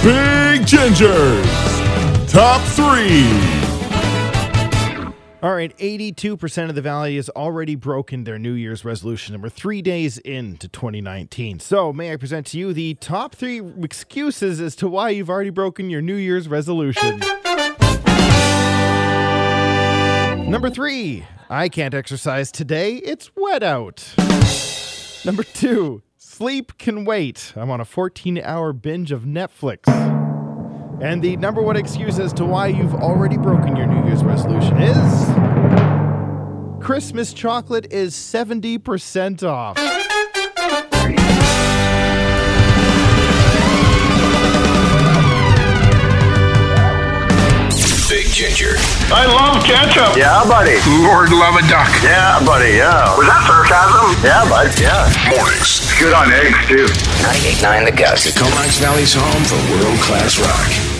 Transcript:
Big Ginger's Top 3. All right, 82% of the Valley has already broken their New Year's resolution, and we're 3 days into 2019. So may I present to you the top 3 excuses as to why you've already broken your New Year's resolution. Number 3, I can't exercise today. It's wet out. Number 2, sleep can wait. I'm on a 14-hour binge of Netflix. And the number 1 excuse as to why you've already broken your New Year's resolution is Christmas chocolate is 70% off. Big Ginger. I love ketchup. Yeah, buddy. Lord love a duck. Yeah, buddy, yeah. Was that sarcasm? Yeah, bud, yeah. Mornings. Good on eggs, too. 98.9 The Gust. The Comox Valley's home for world-class rock.